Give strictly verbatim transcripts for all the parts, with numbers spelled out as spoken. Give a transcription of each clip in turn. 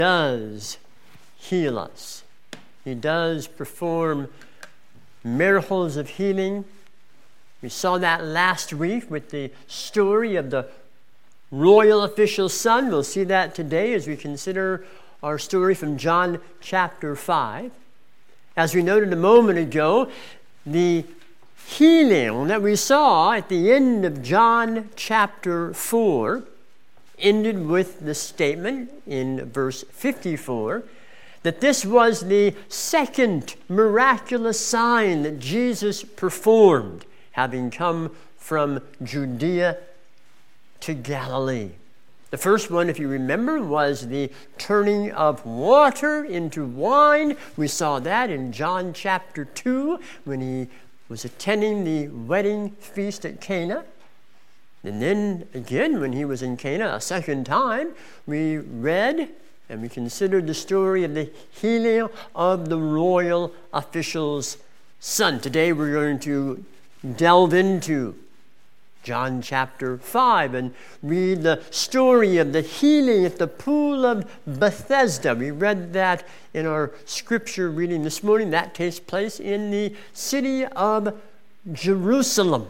does heal us. He does perform miracles of healing. We saw that last week with the story of the royal official's son. We'll see that today as we consider our story from John chapter five. As we noted a moment ago, the healing that we saw at the end of John chapter four ended with the statement in verse fifty-four that this was the second miraculous sign that Jesus performed, having come from Judea to Galilee. The first one, if you remember, was the turning of water into wine. We saw that in John chapter two when he was attending the wedding feast at Cana. And then again, when he was in Cana a second time, we read and we considered the story of the healing of the royal official's son. Today we're going to delve into John chapter five and read the story of the healing at the pool of Bethesda. We read that in our scripture reading this morning. That takes place in the city of Jerusalem.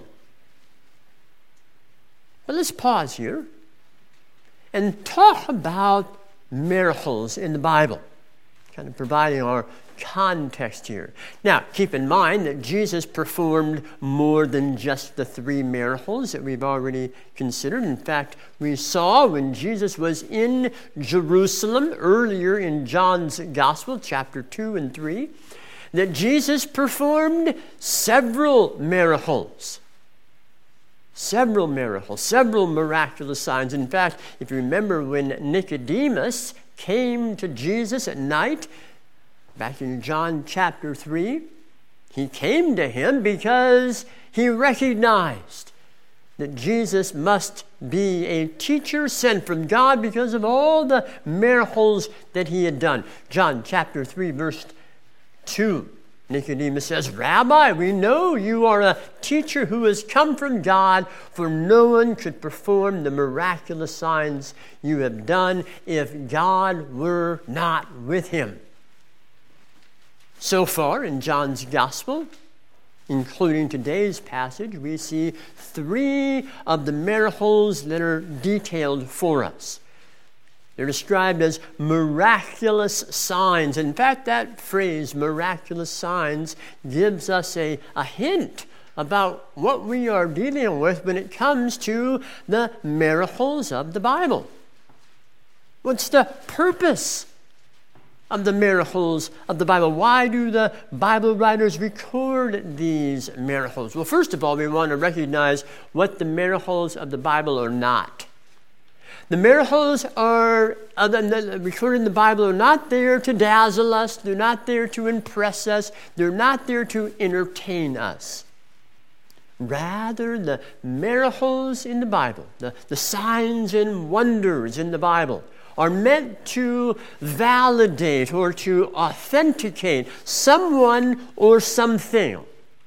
But let's pause here and talk about miracles in the Bible, kind of providing our context here. Now, keep in mind that Jesus performed more than just the three miracles that we've already considered. In fact, we saw when Jesus was in Jerusalem earlier in John's Gospel, chapter two and three, that Jesus performed several miracles. Several miracles, several miraculous signs. In fact, if you remember when Nicodemus came to Jesus at night, back in John chapter three, he came to him because he recognized that Jesus must be a teacher sent from God because of all the miracles that he had done. John chapter three, verse two. Nicodemus says, "Rabbi, we know you are a teacher who has come from God, for no one could perform the miraculous signs you have done if God were not with him." So far in John's Gospel, including today's passage, we see three of the miracles that are detailed for us. They're described as miraculous signs. In fact, that phrase, miraculous signs, gives us a, a hint about what we are dealing with when it comes to the miracles of the Bible. What's the purpose of the miracles of the Bible? Why do the Bible writers record these miracles? Well, first of all, we want to recognize what the miracles of the Bible are not. The miracles are uh, recorded in the Bible are not there to dazzle us. They're not there to impress us. They're not there to entertain us. Rather, the miracles in the Bible, the, the signs and wonders in the Bible, are meant to validate or to authenticate someone or something.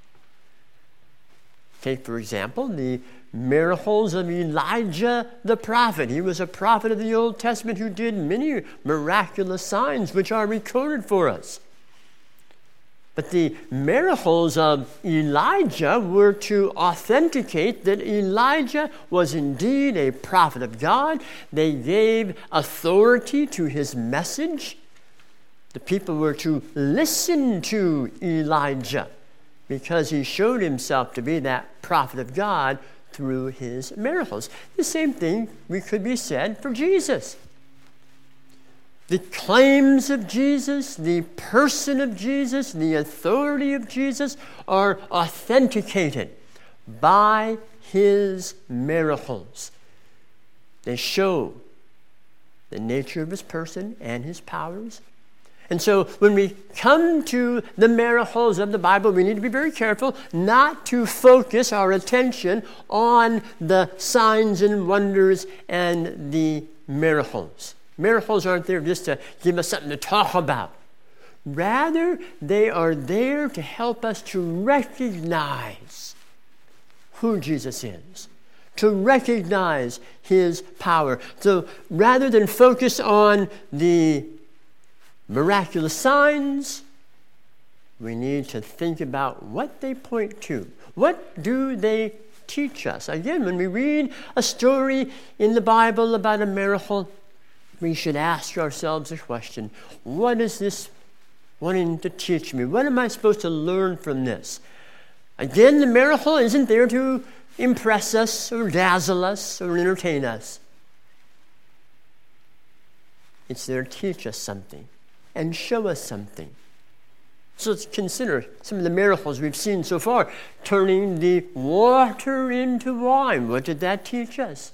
Take, for example, the miracles of Elijah the prophet. He was a prophet of the Old Testament who did many miraculous signs which are recorded for us. But the miracles of Elijah were to authenticate that Elijah was indeed a prophet of God. They gave authority to his message. The people were to listen to Elijah because he showed himself to be that prophet of God through his miracles. The same thing we could be said for Jesus. The claims of Jesus, the person of Jesus, the authority of Jesus are authenticated by his miracles. They show the nature of his person and his powers. And so when we come to the miracles of the Bible, we need to be very careful not to focus our attention on the signs and wonders and the miracles. Miracles aren't there just to give us something to talk about. Rather, they are there to help us to recognize who Jesus is, to recognize his power. So rather than focus on the miraculous signs, we need to think about what they point to. What do they teach us? Again, when we read a story in the Bible about a miracle, we should ask ourselves a question. What is this wanting to teach me? What am I supposed to learn from this? Again, the miracle isn't there to impress us or dazzle us or entertain us. It's there to teach us something and show us something. So let's consider some of the miracles we've seen so far. Turning the water into wine. What did that teach us?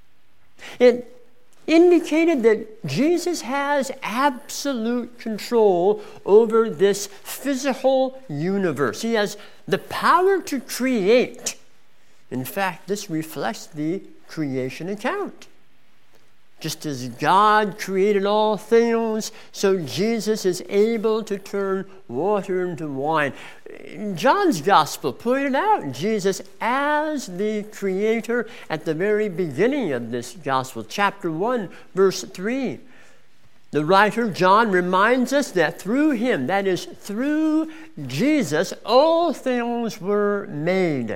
It indicated that Jesus has absolute control over this physical universe. He has the power to create. In fact, this reflects the creation account. Just as God created all things, so Jesus is able to turn water into wine. John's gospel pointed out Jesus as the creator at the very beginning of this gospel, chapter one, verse three. The writer John reminds us that through him, that is, through Jesus, all things were made.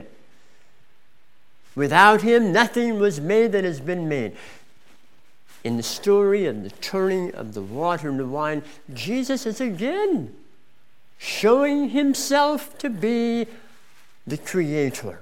Without him, nothing was made that has been made. In the story of the turning of the water into wine, Jesus is again showing himself to be the creator.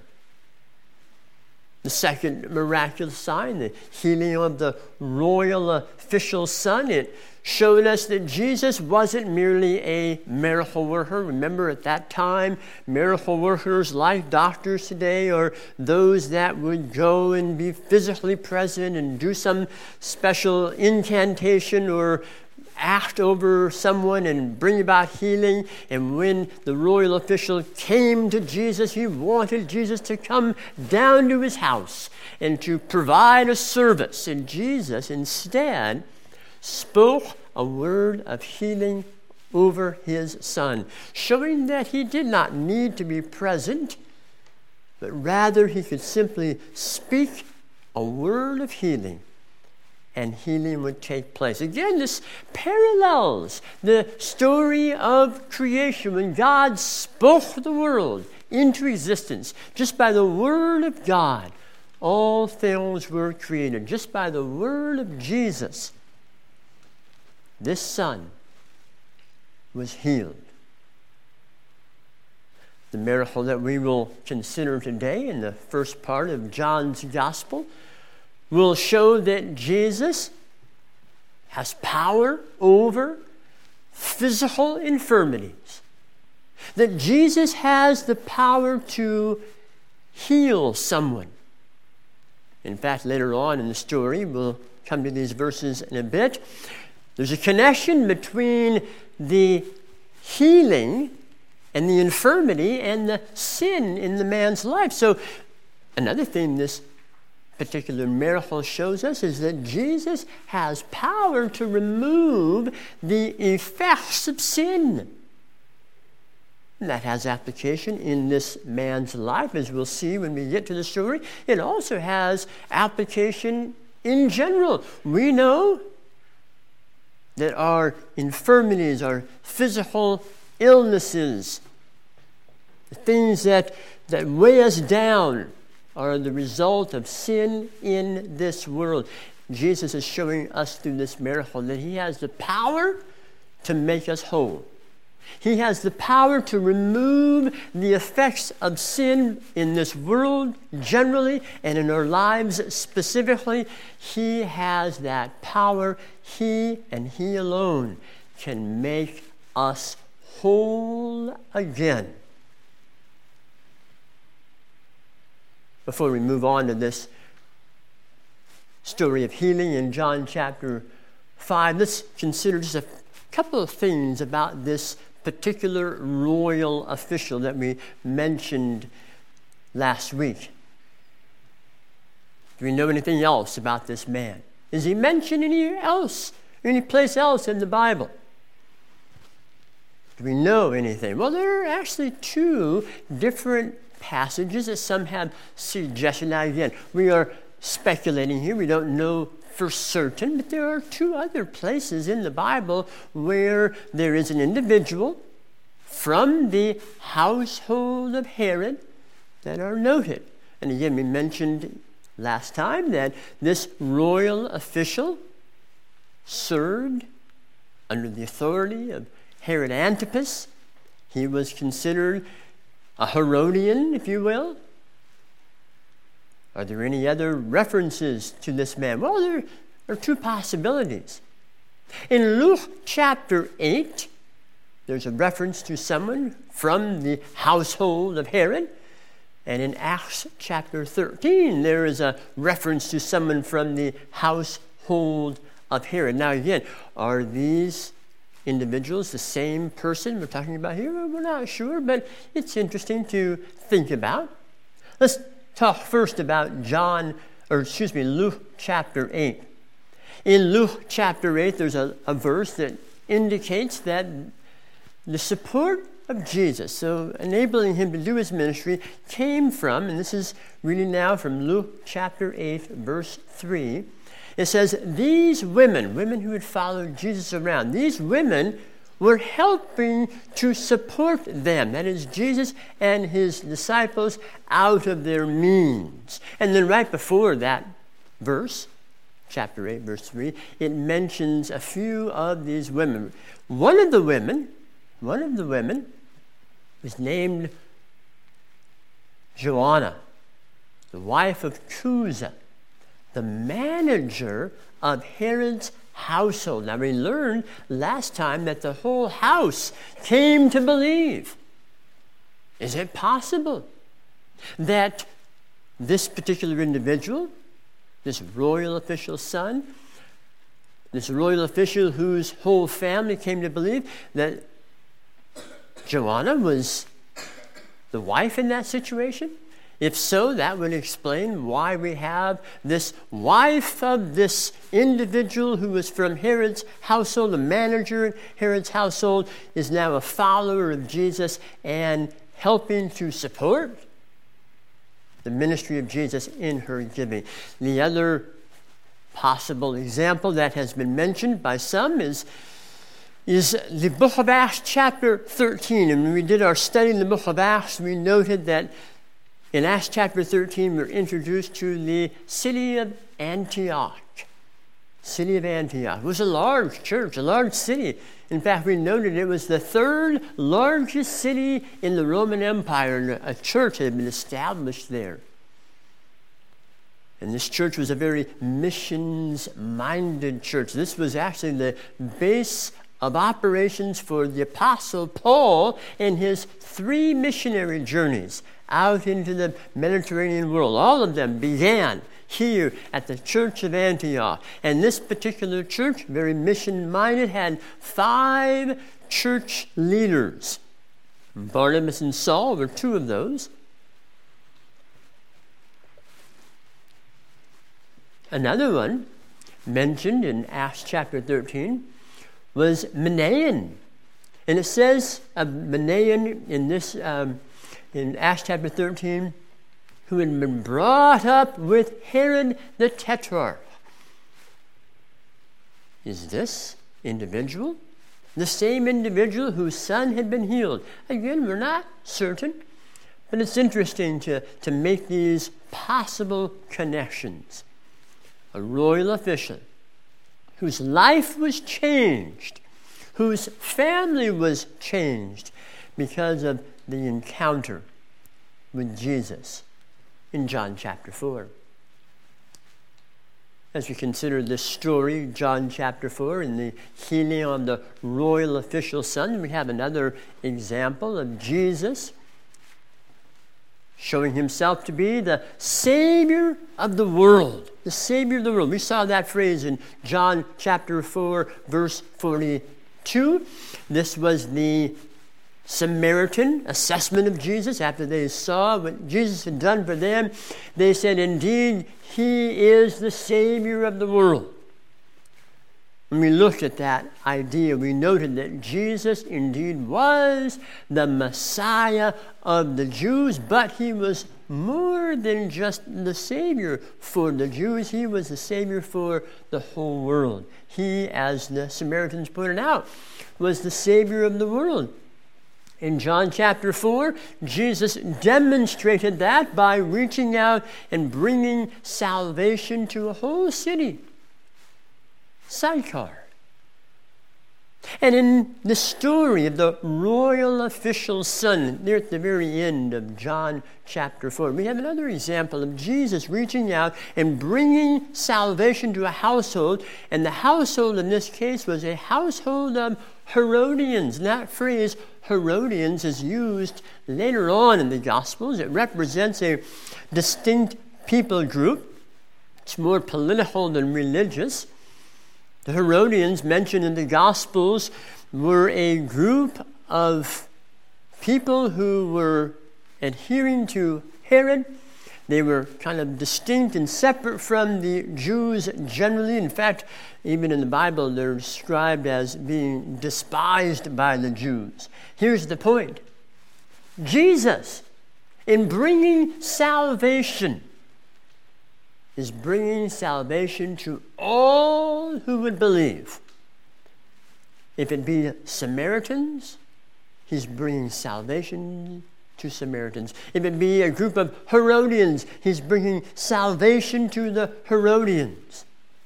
The second miraculous sign, the healing of the royal official's son, it showed us that Jesus wasn't merely a miracle worker. Remember, at that time, miracle workers like doctors today are those that would go and be physically present and do some special incantation or act over someone and bring about healing. And when the royal official came to Jesus, he wanted Jesus to come down to his house and to provide a service. And Jesus instead spoke a word of healing over his son, showing that he did not need to be present, but rather he could simply speak a word of healing, and healing would take place. Again, this parallels the story of creation when God spoke the world into existence. Just by the word of God, all things were created. Just by the word of Jesus, this son was healed. The miracle that we will consider today in the first part of John's gospel will show that Jesus has power over physical infirmities. That Jesus has the power to heal someone. In fact, later on in the story, we'll come to these verses in a bit, there's a connection between the healing and the infirmity and the sin in the man's life. So another thing this particular miracle shows us is that Jesus has power to remove the effects of sin. And that has application in this man's life, as we'll see when we get to the story. It also has application in general. We know that our infirmities, our physical illnesses, the things that, that weigh us down are the result of sin in this world. Jesus is showing us through this miracle that he has the power to make us whole. He has the power to remove the effects of sin in this world generally and in our lives specifically. He has that power. He and he alone can make us whole again. Before we move on to this story of healing in John chapter five, let's consider just a couple of things about this particular royal official that we mentioned last week. Do we know anything else about this man? Is he mentioned anywhere else, any place else in the Bible? Do we know anything? Well, there are actually two different passages that some have suggested. Now, again, we are speculating here. We don't know for certain, but there are two other places in the Bible where there is an individual from the household of Herod that are noted. And again, we mentioned last time that this royal official served under the authority of Herod Antipas. He was considered a Herodian, if you will. Are there any other references to this man? Well, there are two possibilities. In Luke chapter eight, there's a reference to someone from the household of Herod. And in Acts chapter thirteen, there is a reference to someone from the household of Herod. Now again, are these individuals the same person we're talking about here? We're not sure, but it's interesting to think about. Let's talk first about John, or excuse me, Luke chapter eight. In Luke chapter eight, there's a, a verse that indicates that the support of Jesus, so enabling him to do his ministry, came from, and this is really now from Luke chapter eight, verse three. It says, these women, women who had followed Jesus around, these women were helping to support them, that is, Jesus and his disciples, out of their means. And then right before that verse, chapter eight, verse three, it mentions a few of these women. One of the women, one of the women was named Joanna, the wife of Chuza, the manager of Herod's household. Now, we learned last time that the whole house came to believe. Is it possible that this particular individual, this royal official's son, this royal official whose whole family came to believe, that Joanna was the wife in that situation? If so, that would explain why we have this wife of this individual who was from Herod's household, a manager in Herod's household, is now a follower of Jesus and helping to support the ministry of Jesus in her giving. The other possible example that has been mentioned by some is is the book of Acts chapter thirteen. And when we did our study in the book of Acts, we noted that in Acts chapter thirteen, we're introduced to the city of Antioch. City of Antioch. It was a large church, a large city. In fact, we noted it was the third largest city in the Roman Empire, and a church had been established there. And this church was a very missions-minded church. This was actually the base of operations for the Apostle Paul in his three missionary journeys out into the Mediterranean world. All of them began here at the Church of Antioch. And this particular church, very mission-minded, had five church leaders. Barnabas and Saul were two of those. Another one mentioned in Acts chapter thirteen was Manaen. And it says of Manaen in this um, in Acts chapter thirteen, who had been brought up with Herod the Tetrarch. Is this individual the same individual whose son had been healed? Again, we're not certain, but it's interesting to, to make these possible connections. A royal official whose life was changed, whose family was changed because of the encounter with Jesus in John chapter four. As we consider this story, John chapter four, and the healing of the royal official's son, we have another example of Jesus showing himself to be the Savior of the world. The Savior of the world. We saw that phrase in John chapter four, verse forty-two. This was the Samaritan assessment of Jesus. After they saw what Jesus had done for them, they said, indeed, he is the Savior of the world. When we looked at that idea, we noted that Jesus indeed was the Messiah of the Jews, but he was more than just the Savior for the Jews. He was the Savior for the whole world. He, as the Samaritans pointed out, was the Savior of the world. In John chapter four, Jesus demonstrated that by reaching out and bringing salvation to a whole city. Sychar. And in the story of the royal official's son, near at the very end of John chapter four, we have another example of Jesus reaching out and bringing salvation to a household. And the household in this case was a household of Herodians. And that phrase, Herodians, is used later on in the Gospels. It represents a distinct people group. It's more political than religious. The Herodians mentioned in the Gospels were a group of people who were adhering to Herod. They were kind of distinct and separate from the Jews generally. In fact, even in the Bible, they're described as being despised by the Jews. Here's the point. Jesus, in bringing salvation, is bringing salvation to all who would believe. If it be Samaritans, he's bringing salvation to Samaritans. If it be a group of Herodians, he's bringing salvation to the Herodians.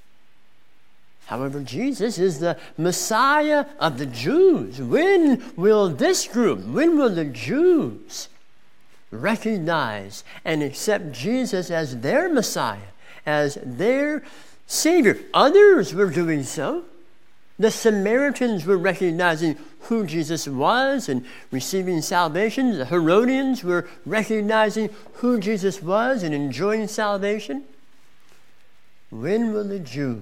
However, Jesus is the Messiah of the Jews. When will this group, when will the Jews recognize and accept Jesus as their Messiah, as their Savior? Others were doing so. The Samaritans were recognizing who Jesus was and receiving salvation. The Herodians were recognizing who Jesus was and enjoying salvation. When will the Jews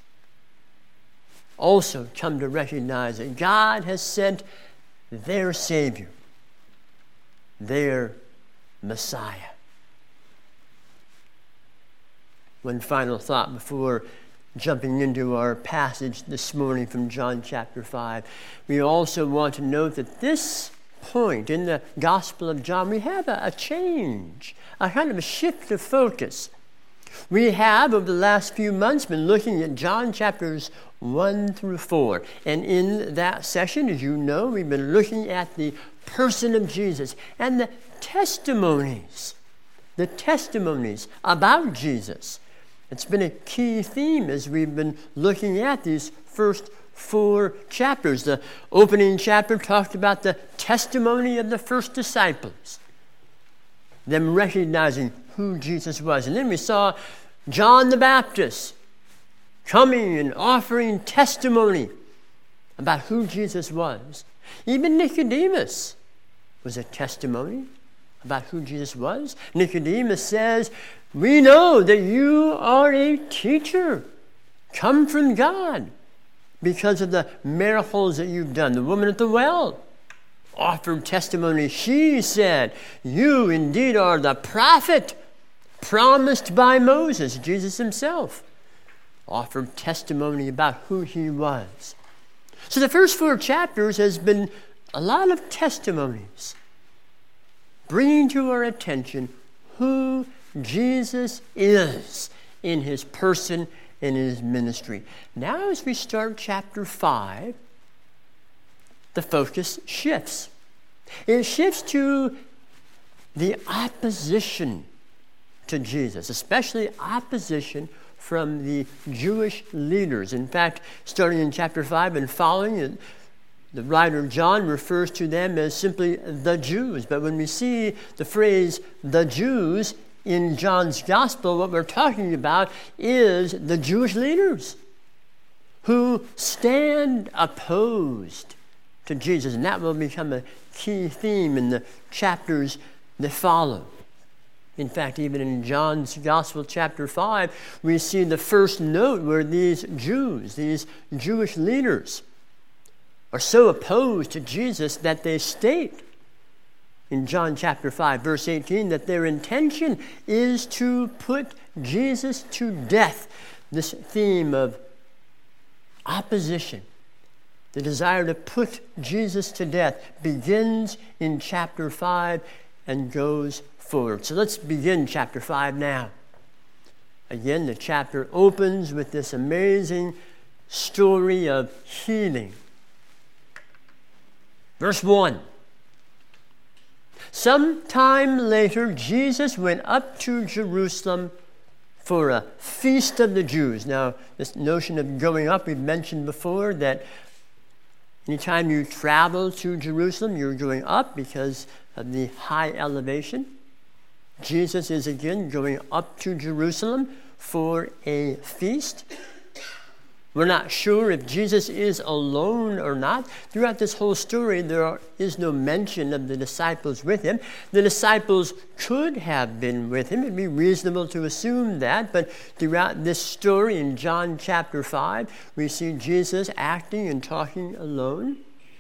also come to recognize that God has sent their Savior, their Messiah? One final thought before jumping into our passage this morning from John chapter five. We also want to note that this point in the Gospel of John, we have a, a change, a kind of a shift of focus. We have, over the last few months, been looking at John chapters one through four. And in that session, as you know, we've been looking at the person of Jesus and the testimonies, the testimonies about Jesus. It's been a key theme as we've been looking at these first four chapters. The opening chapter talked about the testimony of the first disciples, them recognizing who Jesus was. And then we saw John the Baptist coming and offering testimony about who Jesus was. Even Nicodemus was a testimony about who Jesus was. Nicodemus says, "We know that you are a teacher come from God because of the miracles that you've done." The woman at the well offered testimony. She said, "You indeed are the prophet promised by Moses." Jesus himself offered testimony about who he was. So the first four chapters has been a lot of testimonies, bringing to our attention who Jesus is in his person and in his ministry. Now as we start chapter five, the focus shifts. It shifts to the opposition to Jesus, especially opposition from the Jewish leaders. In fact, starting in chapter five and following, the writer John refers to them as simply the Jews. But when we see the phrase the Jews in John's gospel, what we're talking about is the Jewish leaders who stand opposed to Jesus. And that will become a key theme in the chapters that follow. In fact, even in John's Gospel, chapter five, we see the first note where these Jews, these Jewish leaders, are so opposed to Jesus that they state in John chapter five, verse eighteen, that their intention is to put Jesus to death. This theme of opposition, the desire to put Jesus to death, begins in chapter five and goes forward. So let's begin chapter five now. Again, the chapter opens with this amazing story of healing. Verse one. Sometime later, Jesus went up to Jerusalem for a feast of the Jews. Now, this notion of going up, we've mentioned before that anytime you travel to Jerusalem, you're going up because of the high elevation. Jesus is again going up to Jerusalem for a feast. We're not sure if Jesus is alone or not. Throughout this whole story, there are, is no mention of the disciples with him. The disciples could have been with him. It'd be reasonable to assume that. But throughout this story in John chapter five, we see Jesus acting and talking alone.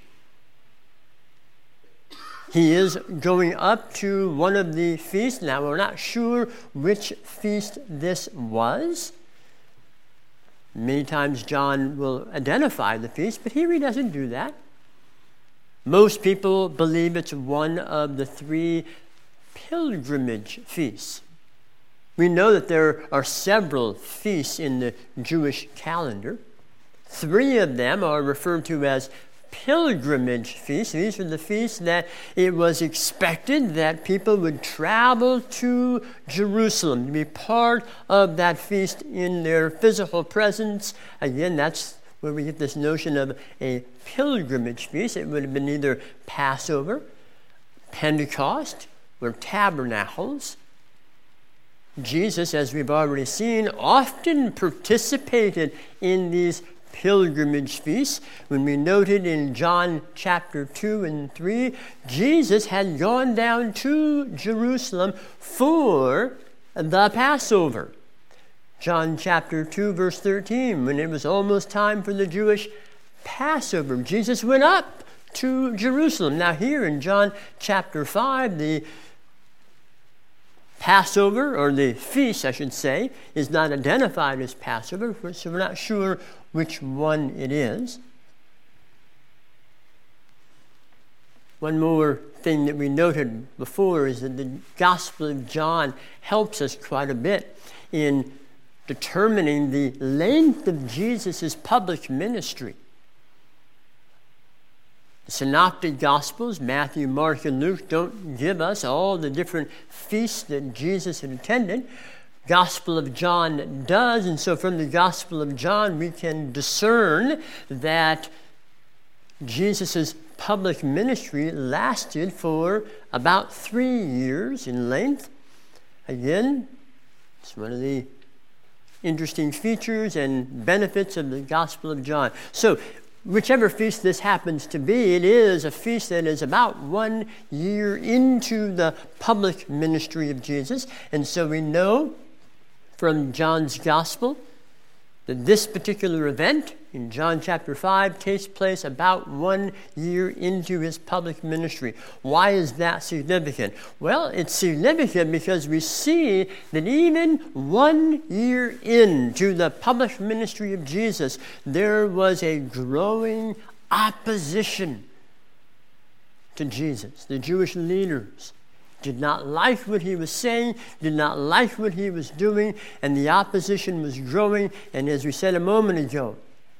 He is going up to one of the feasts. Now, we're not sure which feast this was. Many times John will identify the feast, but here he doesn't do that. Most people believe it's one of the three pilgrimage feasts. We know that there are several feasts in the Jewish calendar. Three of them are referred to as pilgrimage feasts. These are the feasts that it was expected that people would travel to Jerusalem to be part of that feast in their physical presence. Again, that's where we get this notion of a pilgrimage feast. It would have been either Passover, Pentecost, or Tabernacles. Jesus, as we've already seen, often participated in these pilgrimage feasts. When we noted in John chapter two and three, Jesus had gone down to Jerusalem for the Passover. John chapter two, verse thirteen, when it was almost time for the Jewish Passover, Jesus went up to Jerusalem. Now here in John chapter five, the Passover, or the feast, I should say, is not identified as Passover, so we're not sure which one it is. One more thing that we noted before is that the Gospel of John helps us quite a bit in determining the length of Jesus' public ministry. The Synoptic Gospels, Matthew, Mark, and Luke, don't give us all the different feasts that Jesus had attended. Gospel of John does, and so from the Gospel of John we can discern that Jesus' public ministry lasted for about three years in length. Again, it's one of the interesting features and benefits of the Gospel of John. So, whichever feast this happens to be, it is a feast that is about one year into the public ministry of Jesus. And so we know from John's Gospel that this particular event in John chapter five takes place about one year into his public ministry. Why is that significant? Well, it's significant because we see that even one year into the public ministry of Jesus, there was a growing opposition to Jesus. The Jewish leaders did not like what he was saying, did not like what he was doing, and the opposition was growing. And as we said a moment ago,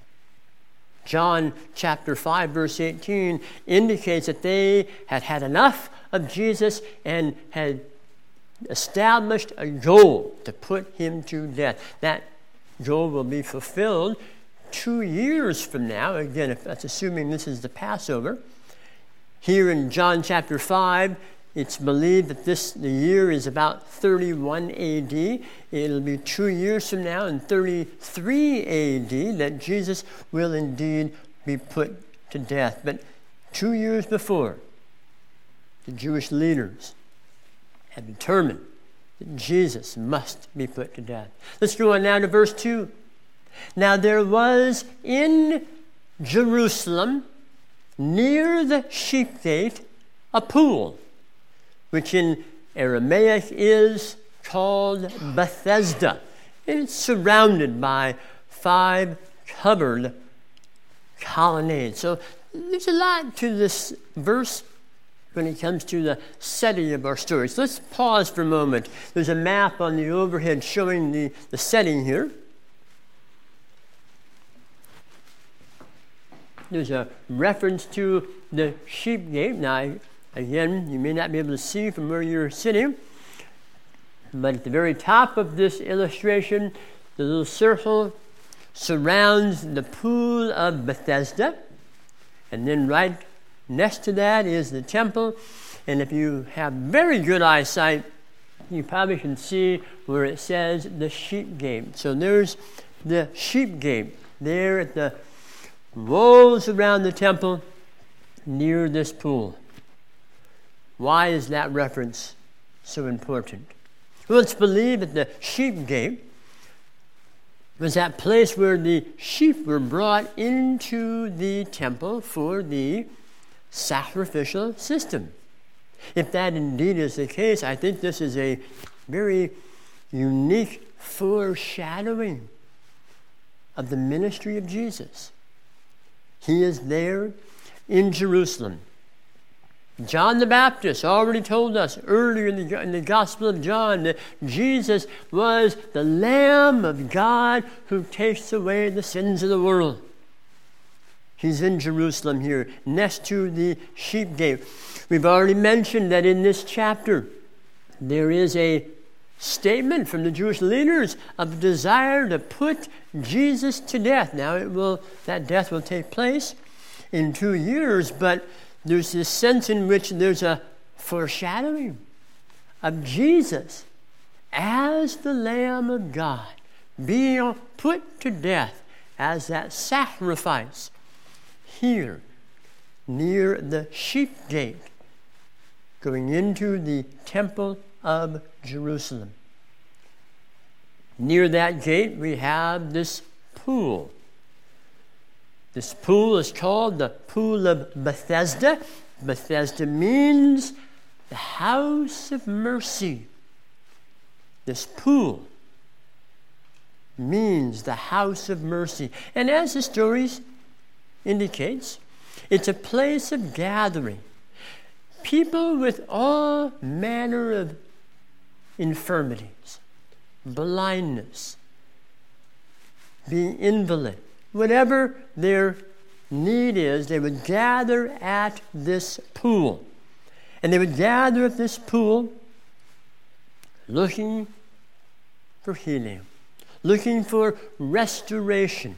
John chapter five, verse eighteen indicates that they had had enough of Jesus and had established a goal to put him to death. That goal will be fulfilled two years from now. Again, if that's assuming this is the Passover. Here in John chapter five, it's believed that this the year is about thirty-one A D. It'll be two years from now in thirty-three A D that Jesus will indeed be put to death. But two years before, the Jewish leaders had determined that Jesus must be put to death. Let's go on now to verse two. Now there was in Jerusalem, near the sheep gate, a pool, which in Aramaic is called Bethesda. And it's surrounded by five covered colonnades. So there's a lot to this verse. when it comes to the setting of our story. So let's pause for a moment. There's a map on the overhead showing the, the setting here. There's a reference to the sheep gate. Now, again, you may not be able to see from where you're sitting, but at the very top of this illustration, the little circle surrounds the pool of Bethesda. And then right next to that is the temple. And if you have very good eyesight, you probably can see where it says the sheep gate. So there's the sheep gate there at the walls around the temple near this pool. Why is that reference so important? Well, it's believed that the sheep gate was that place where the sheep were brought into the temple for the sacrificial system. If that indeed is the case, I think this is a very unique foreshadowing of the ministry of Jesus. He is there in Jerusalem. John the Baptist already told us earlier in the, in the Gospel of John that Jesus was the Lamb of God who takes away the sins of the world. He's in Jerusalem here, next to the sheep gate. We've already mentioned that in this chapter, there is a statement from the Jewish leaders of desire to put Jesus to death. Now, it will that death will take place in two years, but there's this sense in which there's a foreshadowing of Jesus as the Lamb of God being put to death as that sacrifice here near the sheep gate going into the temple of Jerusalem. Near that gate we have this pool. This pool is called the Pool of Bethesda. Bethesda means the house of mercy. This pool means the house of mercy. And as the story indicates, it's a place of gathering. People with all manner of infirmities, blindness, being invalid, whatever their need is, they would gather at this pool. And they would gather at this pool looking for healing, looking for restoration.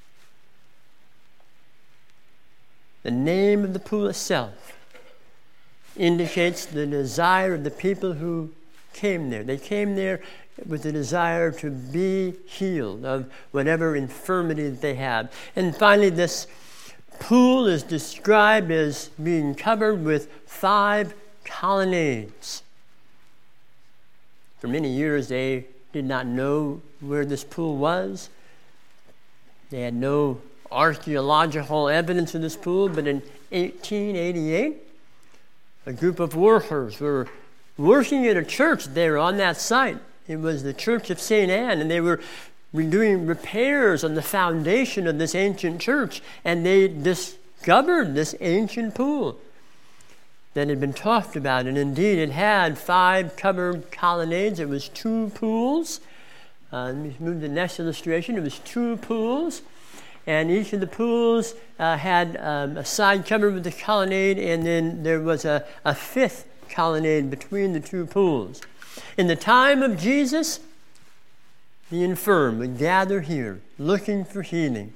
The name of the pool itself indicates the desire of the people who came there. They came there with the desire to be healed of whatever infirmity that they have. And finally, this pool is described as being covered with five colonnades. For many years, they did not know where this pool was. They had no archaeological evidence of this pool, but in eighteen eighty-eight, a group of workers were working at a church there on that site. It was the Church of Saint Anne, and they were doing repairs on the foundation of this ancient church, and they discovered this ancient pool that had been talked about. And indeed, it had five covered colonnades. It was two pools. Uh, let me move to the next illustration. It was two pools, and each of the pools uh, had um, a side covered with the colonnade, and then there was a, a fifth colonnade between the two pools. In the time of Jesus, the infirm would gather here, looking for healing.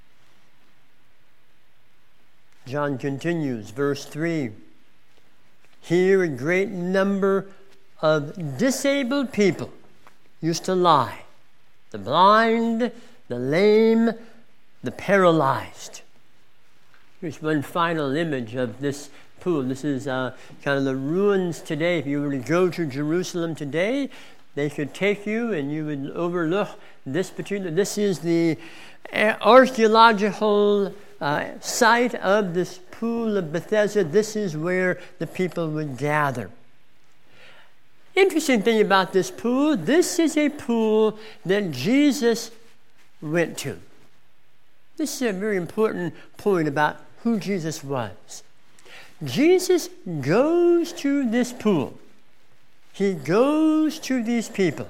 John continues, verse three. Here a great number of disabled people used to lie. The blind, the lame, the paralyzed. Here's one final image of this pool. This is uh, kind of the ruins today. If you were to go to Jerusalem today, they could take you and you would overlook this particular, this is the archaeological uh, site of this pool of Bethesda. This is where the people would gather. Interesting thing about this pool, this is a pool that Jesus went to. This is a very important point about who Jesus was. Jesus goes to this pool. He goes to these people.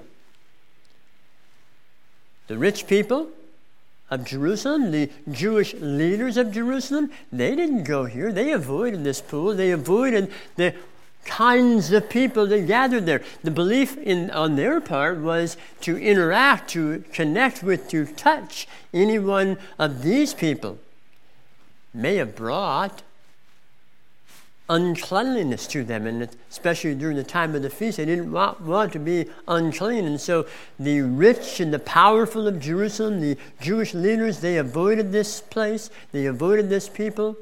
The rich people of Jerusalem, the Jewish leaders of Jerusalem, they didn't go here. They avoided this pool. They avoided the kinds of people that gathered there. The belief in on their part was to interact, to connect with, to touch any one of these people may have brought uncleanliness to them, and especially during the time of the feast, they didn't want, want to be unclean. And so the rich and the powerful of Jerusalem, the Jewish leaders, they avoided this place. They avoided this people.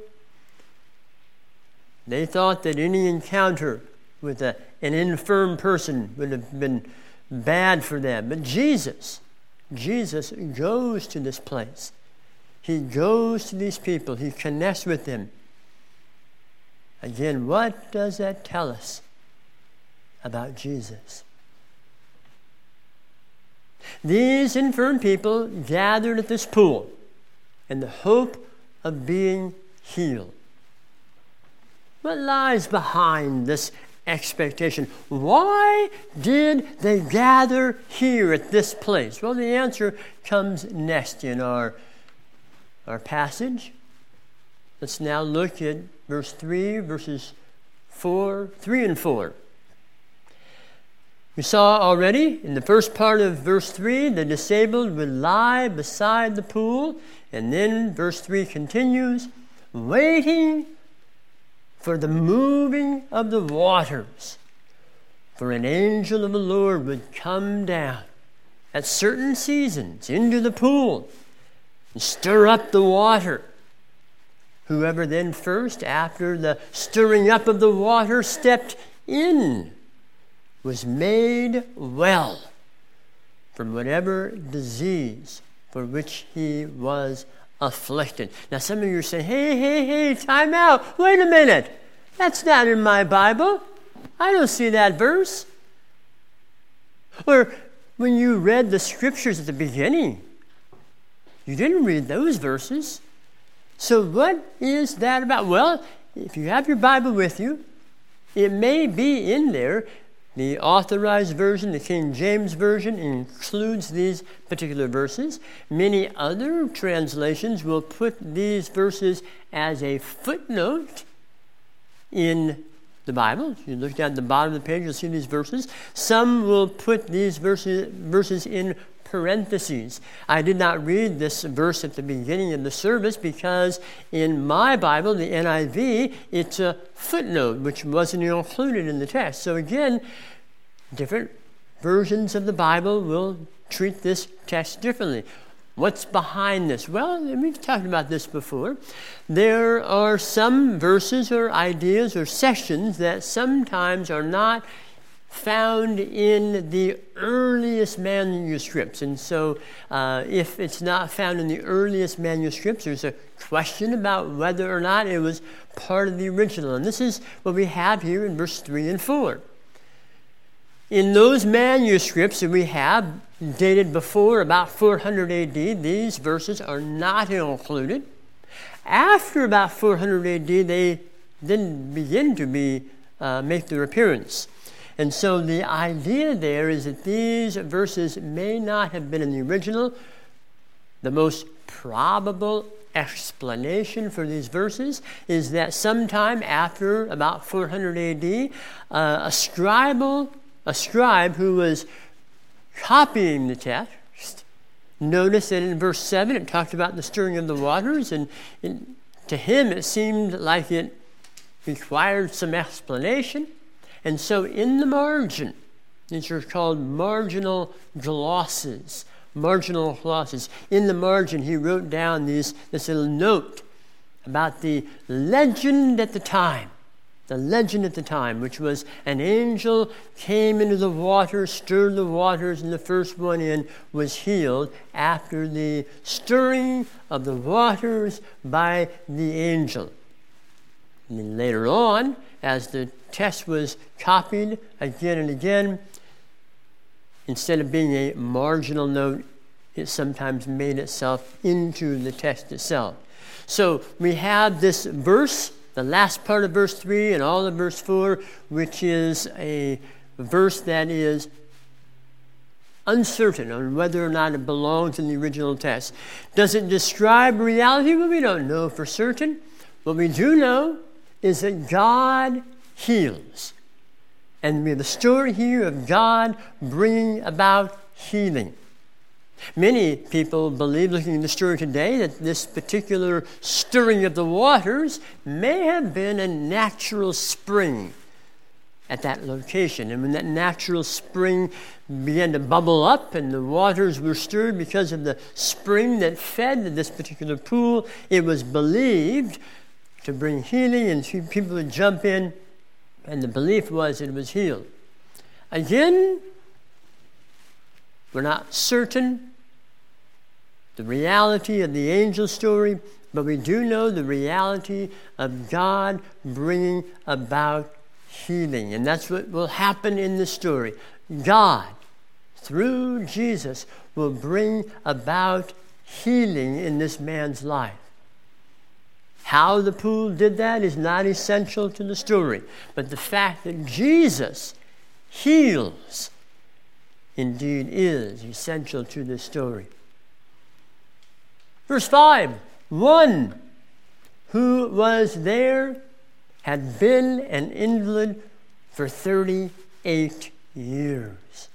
They thought that any encounter with a, an infirm person would have been bad for them. But Jesus, Jesus goes to this place. He goes to these people. He connects with them. Again, what does that tell us about Jesus? These infirm people gathered at this pool in the hope of being healed. What lies behind this expectation? Why did they gather here at this place? Well, the answer comes next in our, our passage. Let's now look at verse three, verses four, three and four. We saw already in the first part of verse three, the disabled would lie beside the pool. And then verse three continues, waiting for the moving of the waters. For an angel of the Lord would come down at certain seasons into the pool and stir up the water. Whoever then first, after the stirring up of the water, stepped in, was made well from whatever disease for which he was afflicted. Now some of you are saying, hey, hey, hey, time out. Wait a minute. That's not in my Bible. I don't see that verse. Or when you read the scriptures at the beginning, you didn't read those verses. So what is that about? Well, if you have your Bible with you, it may be in there. The Authorized Version, the King James Version, includes these particular verses. Many other translations will put these verses as a footnote in the Bible. If you look down at the bottom of the page, you'll see these verses. Some will put these verses, verses in parentheses. I did not read this verse at the beginning of the service because in my Bible, the N I V, it's a footnote which wasn't included in the text. So again, different versions of the Bible will treat this text differently. What's behind this? Well, we've talked about this before. There are some verses or ideas or sections that sometimes are not found in the earliest manuscripts. And so uh, if it's not found in the earliest manuscripts, there's a question about whether or not it was part of the original. And this is what we have here in verse three and four. In those manuscripts that we have dated before about four hundred A D, these verses are not included. After about four hundred A D, they then begin to be uh, make their appearance. And so the idea there is that these verses may not have been in the original. The most probable explanation for these verses is that sometime after about four hundred A D, uh, a scribal, a scribe who was copying the text noticed that in verse seven it talked about the stirring of the waters, and, and to him it seemed like it required some explanation. And so in the margin, these are called marginal glosses, marginal glosses. In the margin, he wrote down these, this little note about the legend at the time, the legend at the time, which was an angel came into the water, stirred the waters, and the first one in was healed after the stirring of the waters by the angel. And then later on, as the text was copied again and again, instead of being a marginal note, it sometimes made itself into the text itself. So we have this verse the last part of verse three and all of verse four, which is a verse that is uncertain on whether or not it belongs in the original text. Does it describe reality? Well, we don't know for certain. What we do know is that God heals. And we have the story here of God bringing about healing. Many people believe, looking at the story today, that this particular stirring of the waters may have been a natural spring at that location. And when that natural spring began to bubble up and the waters were stirred because of the spring that fed this particular pool, it was believed to bring healing, and people would jump in, and the belief was it was healed. Again, we're not certain the reality of the angel story, but we do know the reality of God bringing about healing. And that's what will happen in the story. God, through Jesus, will bring about healing in this man's life. How the pool did that is not essential to the story, but the fact that Jesus heals indeed is essential to this story. Verse five, one who was there had been an invalid for thirty-eight years.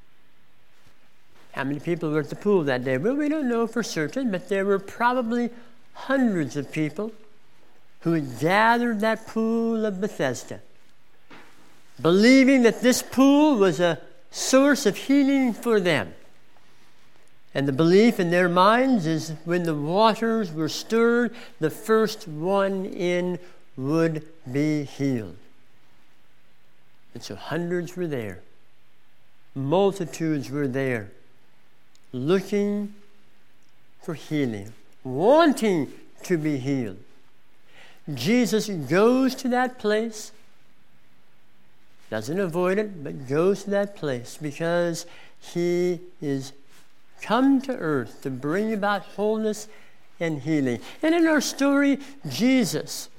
How many people were at the pool that day? Well, we don't know for certain, but there were probably hundreds of people who had gathered that pool of Bethesda, believing that this pool was a source of healing for them. And the belief in their minds is when the waters were stirred, the first one in would be healed. And so hundreds were there. Multitudes were there, looking for healing, wanting to be healed. Jesus goes to that place, doesn't avoid it, but goes to that place because he is come to earth to bring about wholeness and healing. And in our story, Jesus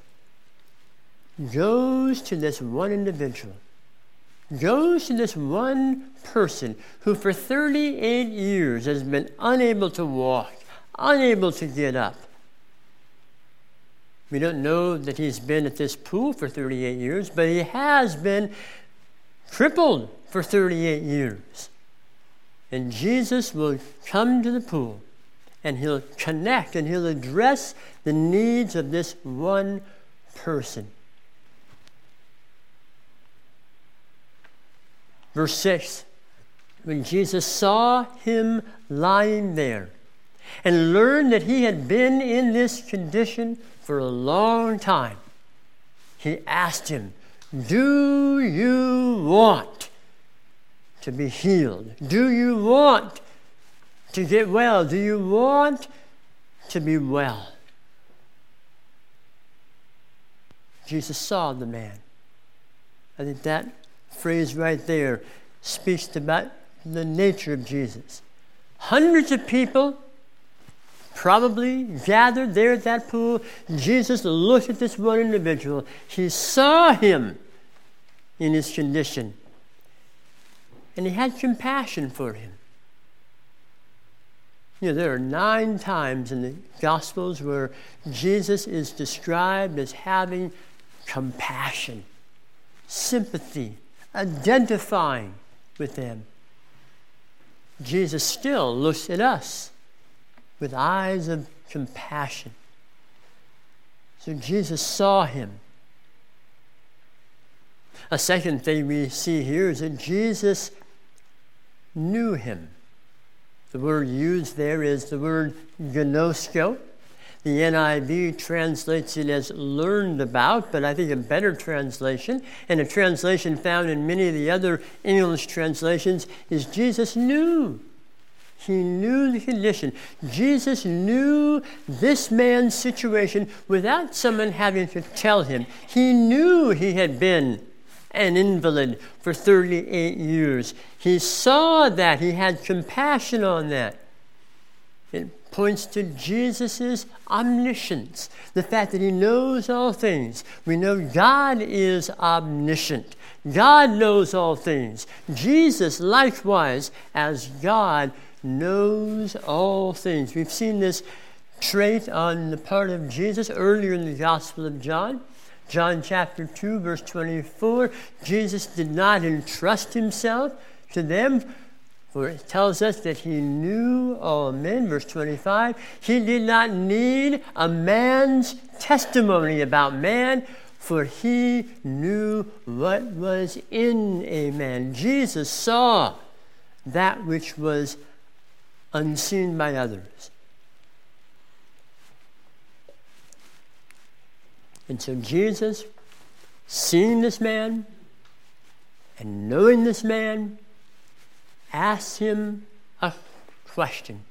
goes to this one individual, goes to this one person who for thirty-eight years has been unable to walk, unable to get up. We don't know that he's been at this pool for thirty-eight years, but he has been crippled for thirty-eight years. And Jesus will come to the pool, and he'll connect, and he'll address the needs of this one person. Verse six, when Jesus saw him lying there and learned that he had been in this condition for a long time, he asked him, "Do you want to be healed? Do you want to get well? Do you want to be well?" Jesus saw the man. I think that phrase right there speaks about the nature of Jesus. Hundreds of people probably gathered there at that pool. Jesus looked at this one individual. He saw him in his condition, and he had compassion for him. You know, there are nine times in the Gospels where Jesus is described as having compassion, sympathy, identifying with them. Jesus still looks at us with eyes of compassion. So Jesus saw him. A second thing we see here is that Jesus knew him. The word used there is the word gnosko. The N I V translates it as learned about, but I think a better translation, and a translation found in many of the other English translations, is Jesus knew. He knew the condition. Jesus knew this man's situation without someone having to tell him. He knew he had been an invalid for thirty-eight years. He saw that. He had compassion on that. It points to Jesus' omniscience, the fact that he knows all things. We know God is omniscient. God knows all things. Jesus, likewise, as God, knows all things. We've seen this trait on the part of Jesus earlier in the Gospel of John. John chapter two, verse twenty-four, Jesus did not entrust himself to them, for it tells us that he knew all men. Verse twenty-five, he did not need a man's testimony about man, for he knew what was in a man. Jesus saw that which was unseen by others. And so Jesus, seeing this man and knowing this man, asked him a question.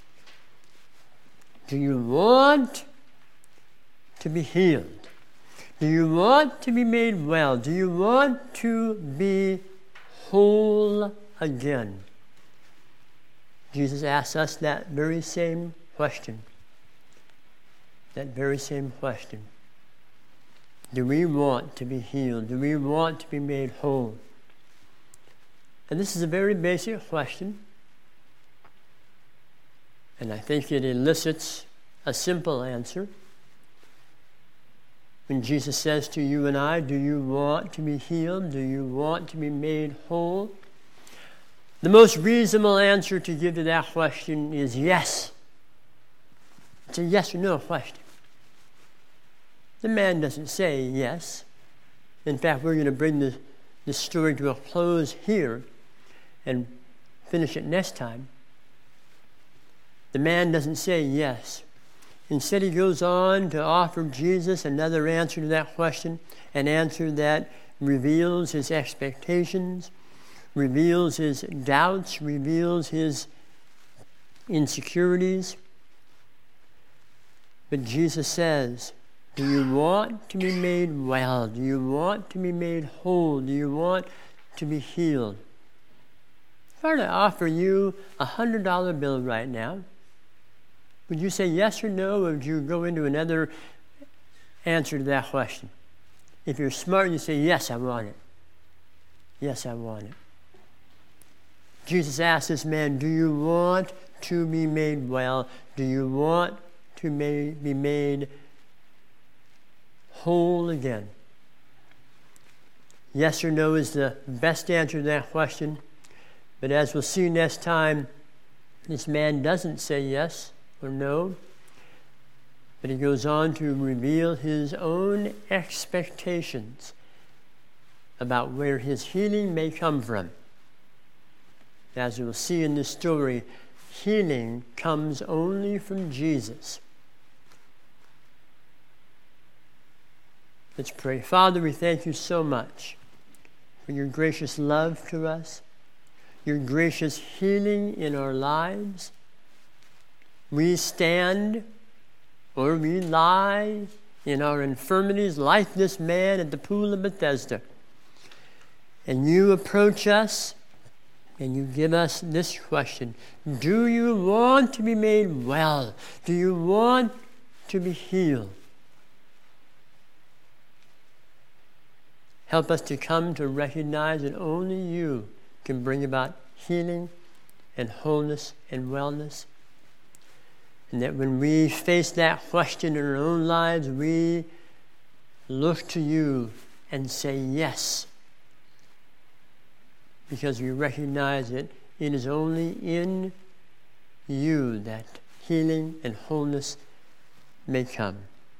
Do you want to be healed? Do you want to be made well? Do you want to be whole again? Jesus asks us that very same question. That very same question. Do we want to be healed? Do we want to be made whole? And this is a very basic question. And I think it elicits a simple answer. When Jesus says to you and I, do you want to be healed? Do you want to be made whole? The most reasonable answer to give to that question is yes. It's a yes or no question. The man doesn't say yes. In fact, we're going to bring this, this story to a close here and finish it next time. The man doesn't say yes. Instead, he goes on to offer Jesus another answer to that question, an answer that reveals his expectations, reveals his doubts, reveals his insecurities. But Jesus says, do you want to be made well? Do you want to be made whole? Do you want to be healed? If I were to offer you a one hundred dollar bill right now, would you say yes or no, or would you go into another answer to that question? If you're smart, you say, yes, I want it. Yes, I want it. Jesus asked this man, do you want to be made well? Do you want to be made whole again? Yes or no is the best answer to that question. But as we'll see next time, this man doesn't say yes or no, but he goes on to reveal his own expectations about where his healing may come from. As we'll see in this story, healing comes only from Jesus. Let's pray. Father, we thank you so much for your gracious love to us, your gracious healing in our lives. We stand or we lie in our infirmities like this man at the pool of Bethesda. And you approach us and you give us this question. Do you want to be made well? Do you want to be healed? Help us to come to recognize that only you can bring about healing and wholeness and wellness. And that when we face that question in our own lives, we look to you and say yes. Because we recognize that it is only in you that healing and wholeness may come.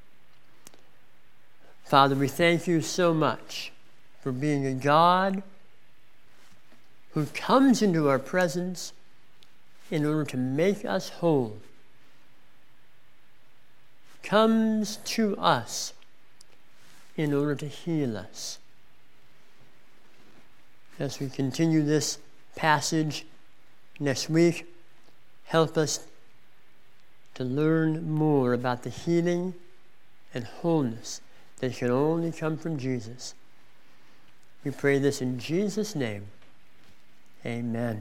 Father, we thank you so much for being a God who comes into our presence in order to make us whole, comes to us in order to heal us. As we continue this passage next week, help us to learn more about the healing and wholeness that can only come from Jesus. We pray this in Jesus' name. Amen.